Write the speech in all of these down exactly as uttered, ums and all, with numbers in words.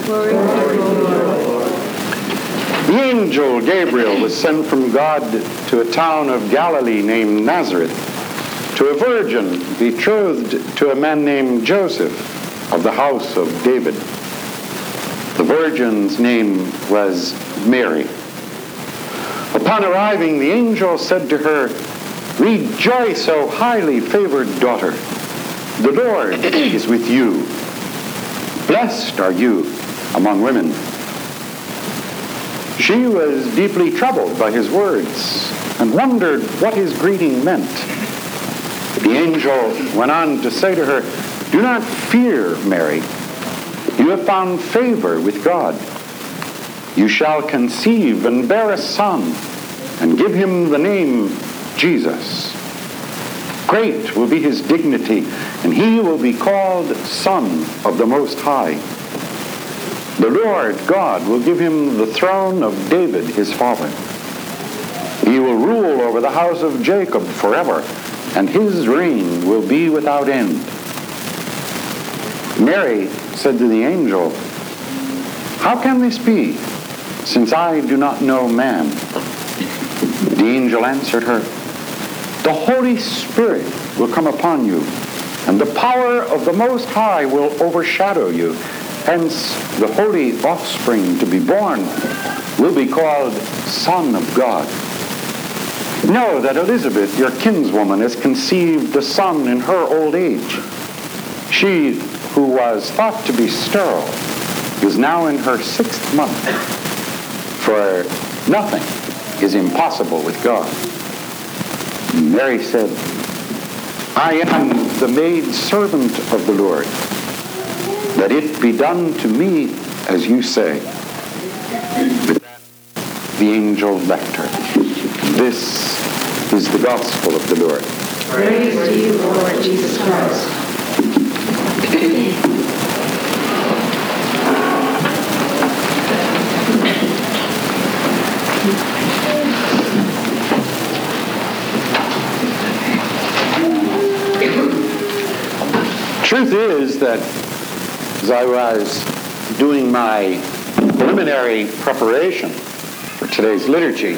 Glory to Lord. The angel Gabriel was sent from God to a town of Galilee named Nazareth, to a virgin betrothed to a man named Joseph of the house of David. The virgin's name was Mary. Upon arriving, the angel said to her, "Rejoice, O highly favored daughter. The Lord is with you. Blessed are you among women." She was deeply troubled by his words and wondered what his greeting meant. The angel went on to say to her, "Do not fear, Mary. You have found favor with God. You shall conceive and bear a son, and give him the name Jesus. Great will be his dignity, and he will be called Son of the Most High. The Lord God will give him the throne of David his father. He will rule over the house of Jacob forever, and his reign will be without end." Mary said to the angel, "How can this be, since I do not know man?" The angel answered her, "The Holy Spirit will come upon you, and the power of the Most High will overshadow you. Hence, the holy offspring to be born will be called Son of God. Know that Elizabeth, your kinswoman, has conceived a son in her old age. She who was thought to be sterile is now in her sixth month, for nothing is impossible with God." Mary said, "I am the maid servant of the Lord. Let it be done to me as you say." With that, the angel left her. This is the gospel of the Lord. Praise to you, Lord Jesus Christ. Truth is that as I was doing my preliminary preparation for today's liturgy,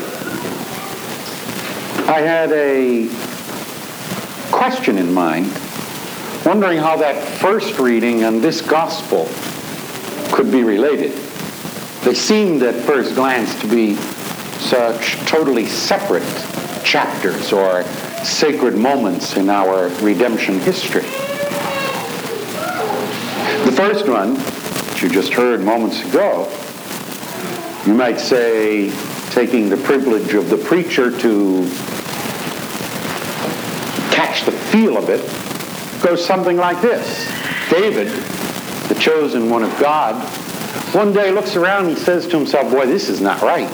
I had a question in mind, wondering how that first reading and this gospel could be related. They seemed at first glance to be such totally separate chapters or sacred moments in our redemption history. The first one, which you just heard moments ago, you might say, taking the privilege of the preacher to catch the feel of it, goes something like this. David, the chosen one of God, one day looks around and says to himself, "Boy, this is not right.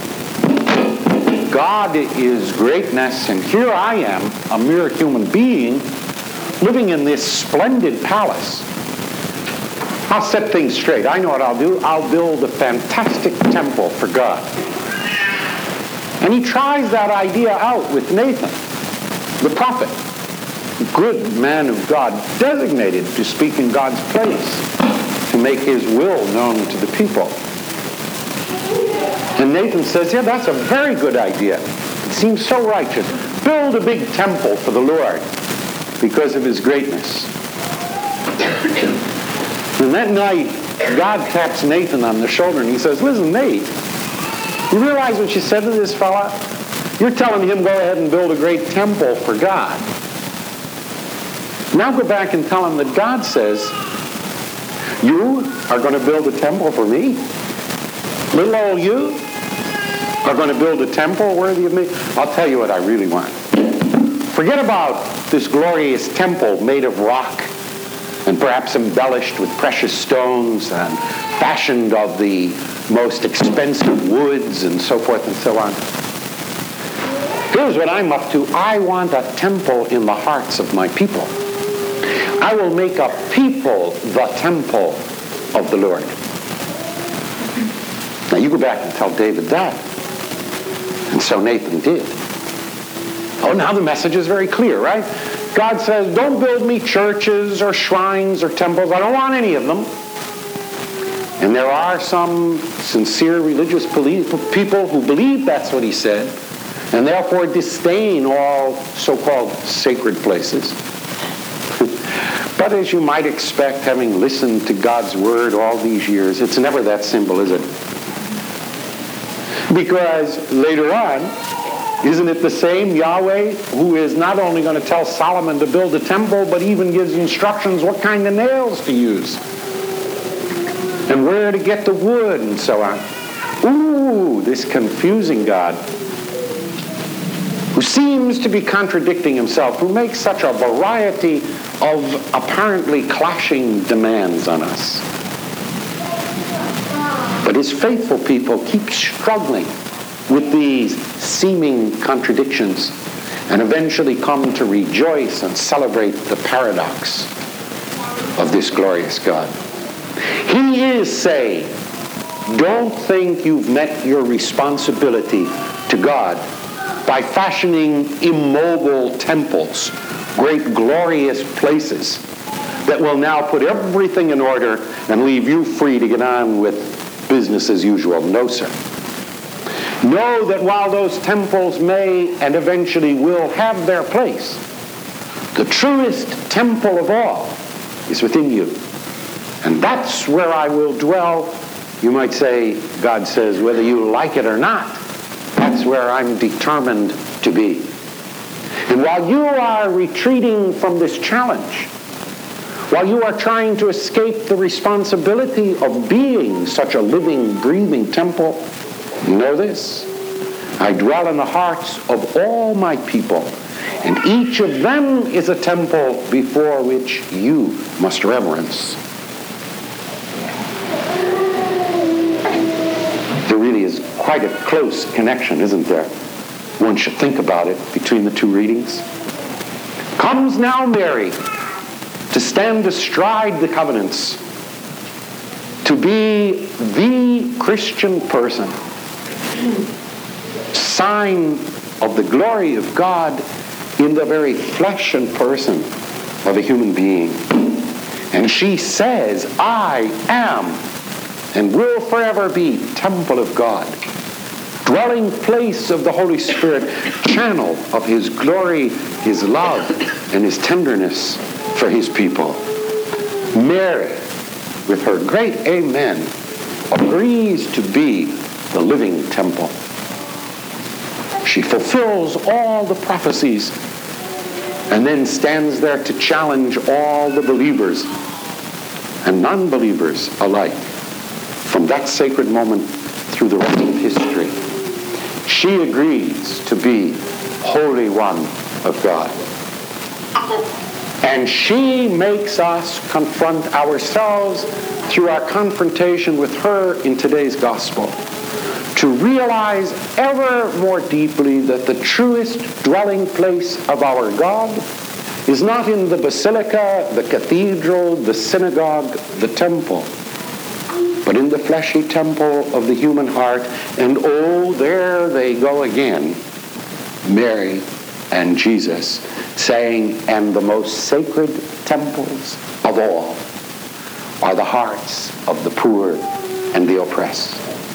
God is greatness, and here I am, a mere human being, living in this splendid palace. I'll set things straight. I know what I'll do. I'll build a fantastic temple for God." And he tries that idea out with Nathan, the prophet, a good man of God, designated to speak in God's place, to make his will known to the people. And Nathan says, "Yeah, that's a very good idea. It seems so righteous. Build a big temple for the Lord because of his greatness." And that night, God taps Nathan on the shoulder and he says, "Listen, Nate, you realize what you said to this fella? You're telling him go ahead and build a great temple for God. Now go back and tell him that God says, you are going to build a temple for me? Little old you are going to build a temple worthy of me? I'll tell you what I really want. Forget about this glorious temple made of rock and perhaps embellished with precious stones and fashioned of the most expensive woods and so forth and so on. Here's what I'm up to. I want a temple in the hearts of my people. I will make a people the temple of the Lord." Now you go back and tell David that. And so Nathan did. Oh, now the message is very clear, right? God says, don't build me churches or shrines or temples. I don't want any of them. And there are some sincere religious people who believe that's what he said, and therefore disdain all so-called sacred places. But as you might expect, having listened to God's word all these years, it's never that simple, is it? Because later on, isn't it the same Yahweh who is not only going to tell Solomon to build a temple, but even gives instructions what kind of nails to use and where to get the wood and so on? Ooh, this confusing God who seems to be contradicting himself, who makes such a variety of apparently clashing demands on us. But his faithful people keep struggling with these seeming contradictions and eventually come to rejoice and celebrate the paradox of this glorious God. He is saying, don't think you've met your responsibility to God by fashioning immobile temples, great glorious places that will now put everything in order and leave you free to get on with business as usual. No, sir. Know that while those temples may and eventually will have their place, the truest temple of all is within you. And that's where I will dwell. You might say, God says, whether you like it or not, that's where I'm determined to be. And while you are retreating from this challenge, while you are trying to escape the responsibility of being such a living, breathing temple, know this: I dwell in the hearts of all my people, and each of them is a temple before which you must reverence. There really is quite a close connection, isn't there? One should think about it between the two readings. Comes now Mary to stand astride the covenants, to be the Christian person, sign of the glory of God in the very flesh and person of a human being. And she says, I am and will forever be temple of God, dwelling place of the Holy Spirit, channel of his glory, his love, and his tenderness for his people. Mary, with her great amen, agrees to be the living temple. She fulfills all the prophecies and then stands there to challenge all the believers and non-believers alike. From that sacred moment through the rest of history, she agrees to be Holy One of God. And she makes us confront ourselves through our confrontation with her in today's gospel, to realize ever more deeply that the truest dwelling place of our God is not in the basilica, the cathedral, the synagogue, the temple, but in the fleshy temple of the human heart. And oh, there they go again, Mary and Jesus, saying, and the most sacred temples of all are the hearts of the poor and the oppressed.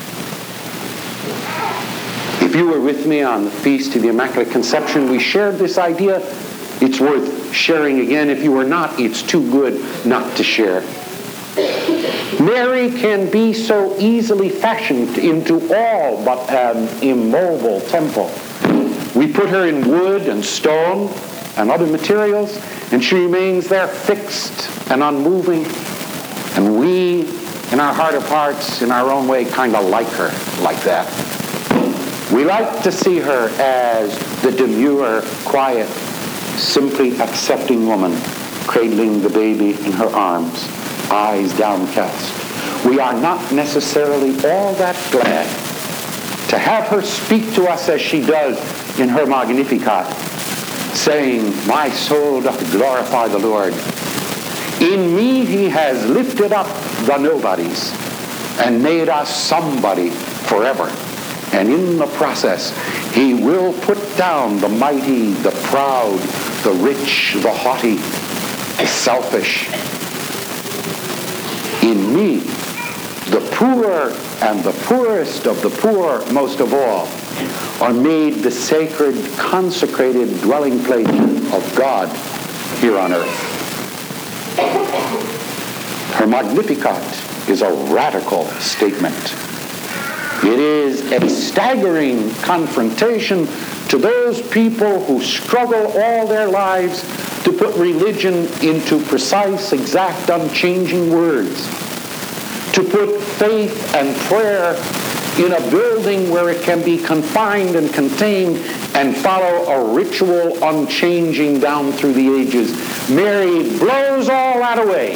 If you were with me on the Feast of the Immaculate Conception, we shared this idea. It's worth sharing again. If you were not, it's too good not to share. Mary can be so easily fashioned into all but an immobile temple. We put her in wood and stone and other materials, and she remains there fixed and unmoving. And we, in our heart of hearts, in our own way, kind of like her like that. We like to see her as the demure, quiet, simply accepting woman, cradling the baby in her arms, eyes downcast. We are not necessarily all that glad to have her speak to us as she does in her Magnificat, saying, my soul doth glorify the Lord. In me he has lifted up the nobodies and made us somebody forever. And in the process, he will put down the mighty, the proud, the rich, the haughty, the selfish. In me, the poor and the poorest of the poor, most of all, are made the sacred, consecrated dwelling place of God here on earth. Her Magnificat is a radical statement. It is a staggering confrontation to those people who struggle all their lives to put religion into precise, exact, unchanging words, to put faith and prayer in a building where it can be confined and contained and follow a ritual unchanging down through the ages. Mary blows all that away.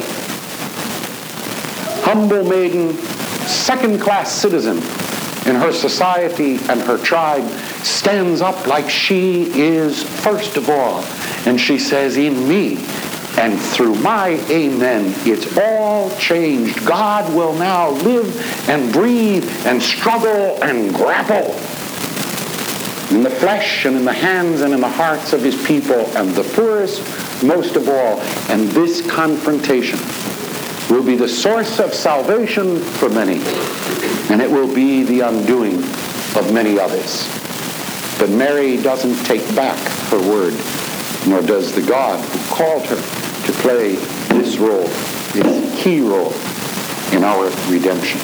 Humble maiden, second-class citizen in her society and her tribe, stands up like she is first of all. And she says, in me and through my amen, it's all changed. God will now live and breathe and struggle and grapple in the flesh and in the hands and in the hearts of his people, and the poorest most of all. And this confrontation will be the source of salvation for many, and it will be the undoing of many others. But Mary doesn't take back her word, nor does the God who called her to play this role, this key role in our redemption.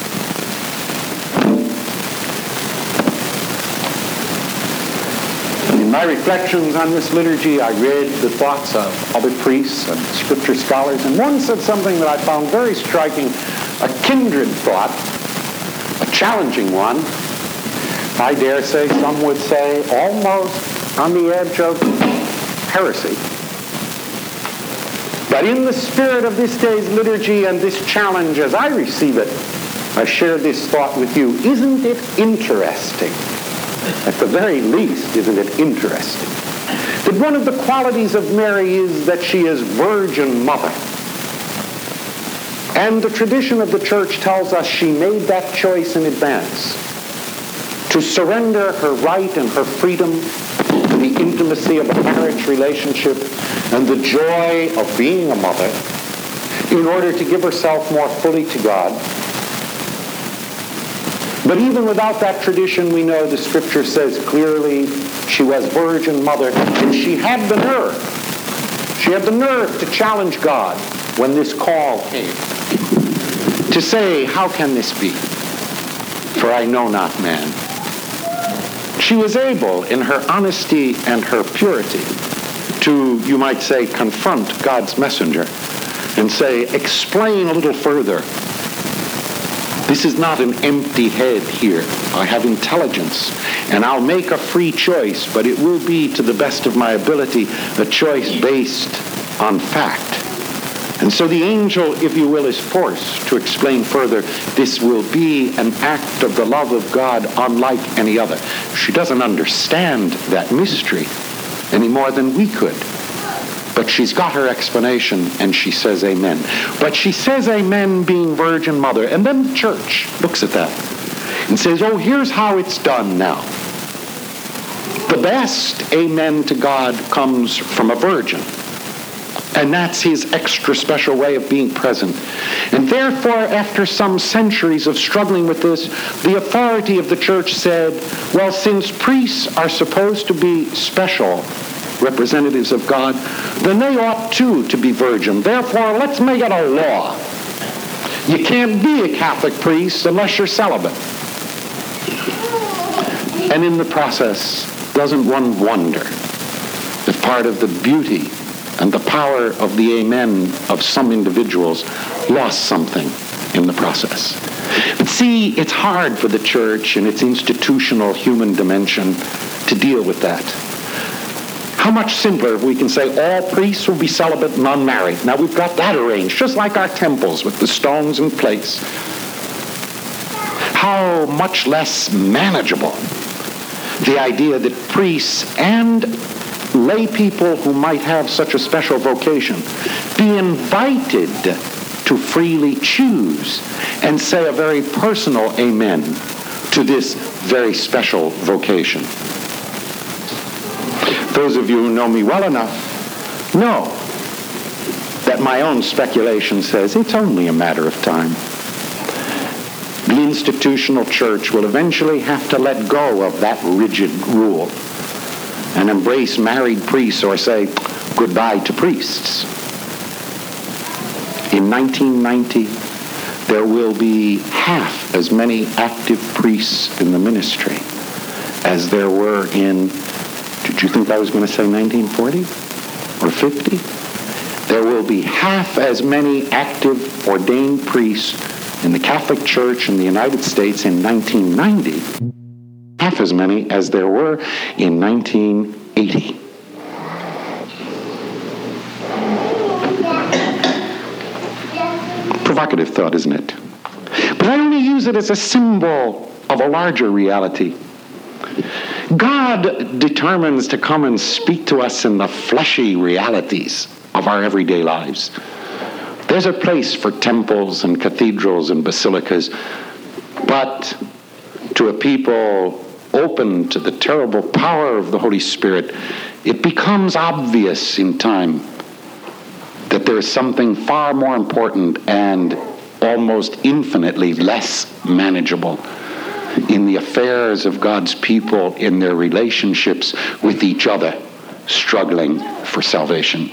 In my reflections on this liturgy, I read the thoughts of other priests and scripture scholars, and one said something that I found very striking, a kindred thought, a challenging one. I dare say some would say almost on the edge of heresy. But in the spirit of this day's liturgy and this challenge as I receive it, I share this thought with you. Isn't it interesting? At the very least, isn't it interesting that one of the qualities of Mary is that she is Virgin Mother? And the tradition of the church tells us she made that choice in advance to surrender her right and her freedom to the intimacy of a marriage relationship and the joy of being a mother in order to give herself more fully to God. But even without that tradition, we know the scripture says clearly she was Virgin Mother, and she had the nerve. She had the nerve to challenge God when this call came, to say, how can this be? For I know not man. She was able, in her honesty and her purity, to, you might say, confront God's messenger and say, explain a little further. This is not an empty head here. I have intelligence, and I'll make a free choice, but it will be, to the best of my ability, a choice based on fact. And so the angel, if you will, is forced to explain further, this will be an act of the love of God unlike any other. She doesn't understand that mystery any more than we could. But she's got her explanation, and she says amen. But she says amen being Virgin Mother. And then the church looks at that and says, oh, here's how it's done now. The best amen to God comes from a virgin. And that's his extra special way of being present. And therefore, after some centuries of struggling with this, the authority of the church said, well, since priests are supposed to be special representatives of God, then they ought too to be virgin. Therefore, let's make it a law. You can't be a Catholic priest unless you're celibate. And in the process, doesn't one wonder if part of the beauty and the power of the amen of some individuals lost something in the process? But see, it's hard for the church in its institutional human dimension to deal with that. How much simpler if we can say all priests will be celibate and unmarried. Now we've got that arranged, just like our temples with the stones in place. How much less manageable the idea that priests and lay people who might have such a special vocation be invited to freely choose and say a very personal amen to this very special vocation. Those of you who know me well enough know that my own speculation says it's only a matter of time. The institutional church will eventually have to let go of that rigid rule and embrace married priests, or say goodbye to priests. In nineteen ninety, there will be half as many active priests in the ministry as there were in, did you think I was going to say nineteen forty or fifty? There will be half as many active ordained priests in the Catholic Church in the United States in nineteen ninety, half as many as there were in nineteen eighty. Provocative thought, isn't it? But I only use it as a symbol of a larger reality. God determines to come and speak to us in the fleshy realities of our everyday lives. There's a place for temples and cathedrals and basilicas, but to a people open to the terrible power of the Holy Spirit, it becomes obvious in time that there is something far more important and almost infinitely less manageable in the affairs of God's people, in their relationships with each other, struggling for salvation.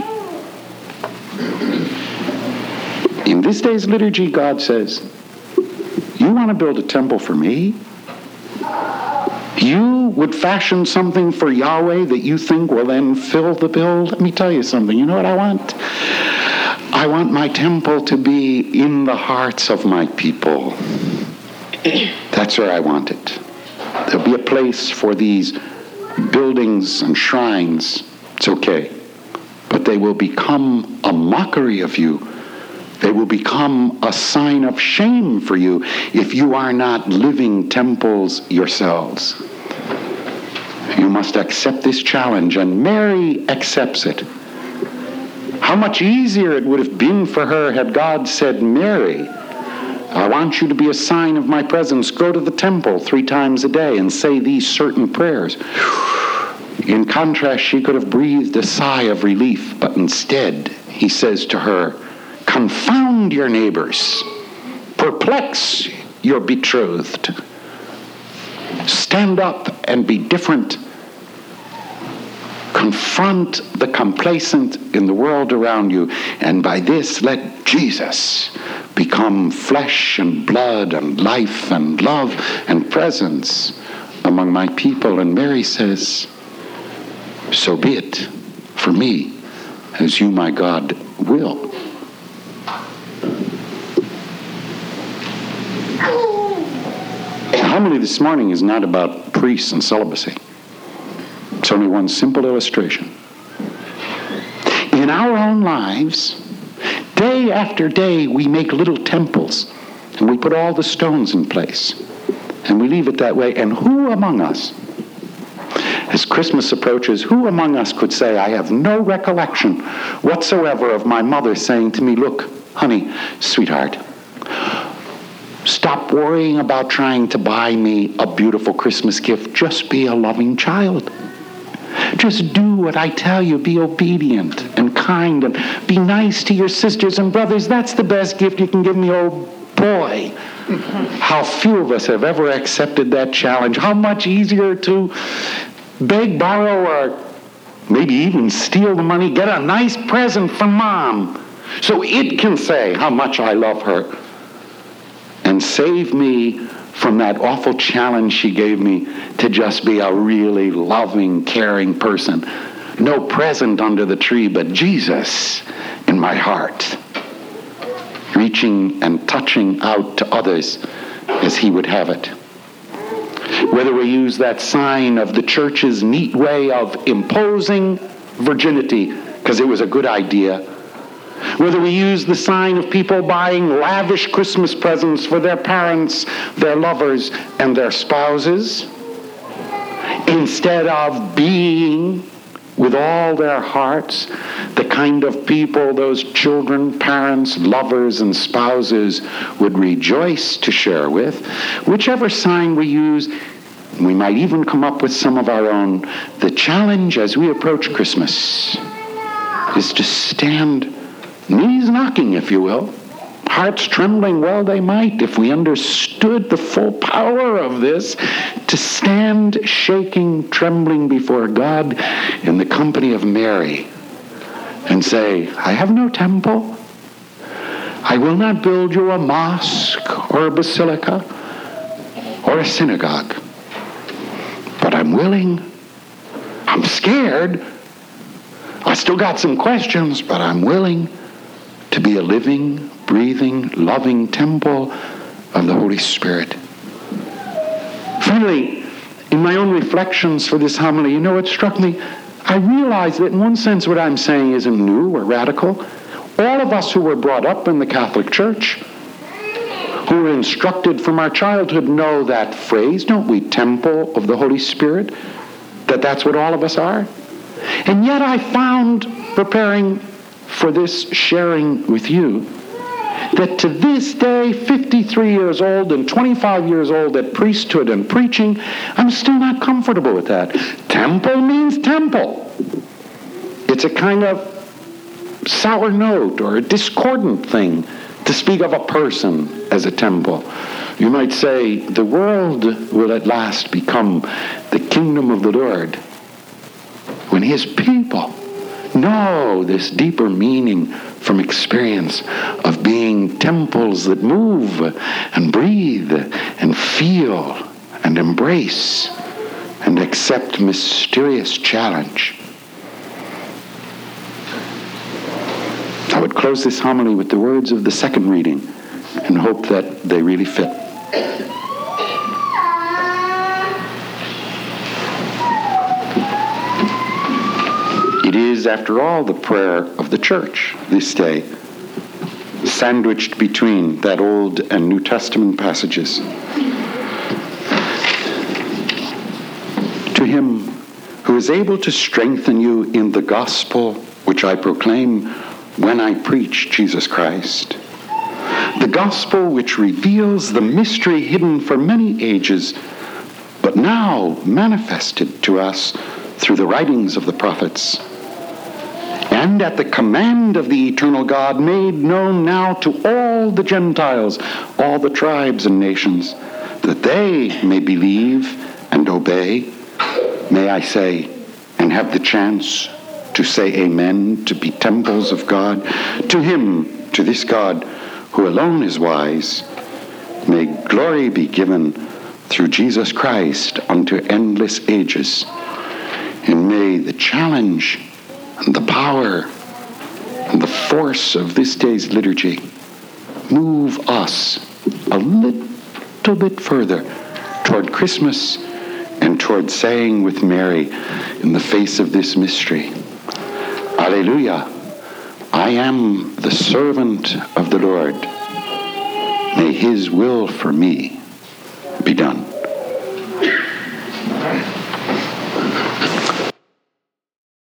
In this day's liturgy, God says, you want to build a temple for me? You would fashion something for Yahweh that you think will then fill the bill? Let me tell you something. You know what I want? I want my temple to be in the hearts of my people. That's where I want it. There'll be a place for these buildings and shrines. It's okay. But they will become a mockery of you. They will become a sign of shame for you if you are not living temples yourselves. You must accept this challenge, and Mary accepts it. How much easier it would have been for her had God said, Mary, I want you to be a sign of my presence. Go to the temple three times a day and say these certain prayers. In contrast, she could have breathed a sigh of relief, but instead, he says to her, confound your neighbors, perplex your betrothed, stand up and be different, confront the complacent in the world around you, and by this let Jesus become flesh and blood and life and love and presence among my people. And Mary says, so be it for me, as you, my God, will. The homily this morning is not about priests and celibacy. It's only one simple illustration. In our own lives, day after day, we make little temples, and we put all the stones in place, and we leave it that way. And who among us, as Christmas approaches, who among us could say, I have no recollection whatsoever of my mother saying to me, look, honey, sweetheart, stop worrying about trying to buy me a beautiful Christmas gift. Just be a loving child. Just do what I tell you. Be obedient and kind and be nice to your sisters and brothers. That's the best gift you can give me. Oh boy, how few of us have ever accepted that challenge. How much easier to beg, borrow, or maybe even steal the money, get a nice present from mom so it can say how much I love her and save me from that awful challenge she gave me to just be a really loving, caring person. No present under the tree, but Jesus in my heart, reaching and touching out to others as he would have it. Whether we use that sign of the church's neat way of imposing virginity, because it was a good idea, whether we use the sign of people buying lavish Christmas presents for their parents, their lovers, and their spouses, instead of being, with all their hearts, the kind of people those children, parents, lovers, and spouses would rejoice to share with, whichever sign we use, we might even come up with some of our own. The challenge as we approach Christmas is to stand knees knocking, if you will, hearts trembling? Well, they might, if we understood the full power of this, to stand shaking, trembling before God in the company of Mary and say, I have no temple. I will not build you a mosque or a basilica or a synagogue. But I'm willing. I'm scared. I still got some questions, but I'm willing to be a living, breathing, loving temple of the Holy Spirit. Finally, in my own reflections for this homily, you know what struck me? I realized that in one sense what I'm saying isn't new or radical. All of us who were brought up in the Catholic Church, who were instructed from our childhood, know that phrase, don't we? Temple of the Holy Spirit. That that's what all of us are. And yet I found, preparing for this sharing with you, that to this day, fifty-three years old and twenty-five years old at priesthood and preaching, I'm still not comfortable with that. Temple means temple. It's a kind of sour note or a discordant thing to speak of a person as a temple. You might say the world will at last become the kingdom of the Lord when his people know this deeper meaning from experience of being temples that move and breathe and feel and embrace and accept mysterious challenge. I would close this homily with the words of the second reading and hope that they really fit. It is, after all, the prayer of the church this day, sandwiched between that Old and New Testament passages. To him who is able to strengthen you in the gospel which I proclaim when I preach Jesus Christ, the gospel which reveals the mystery hidden for many ages, but now manifested to us through the writings of the prophets, and at the command of the eternal God made known now to all the Gentiles, all the tribes and nations, that they may believe and obey. May I say, and have the chance to say amen, to be temples of God. To him, to this God, who alone is wise, may glory be given through Jesus Christ unto endless ages. And may the challenge and the power and the force of this day's liturgy move us a little bit further toward Christmas and toward saying with Mary in the face of this mystery, Alleluia, I am the servant of the Lord. May his will for me be done.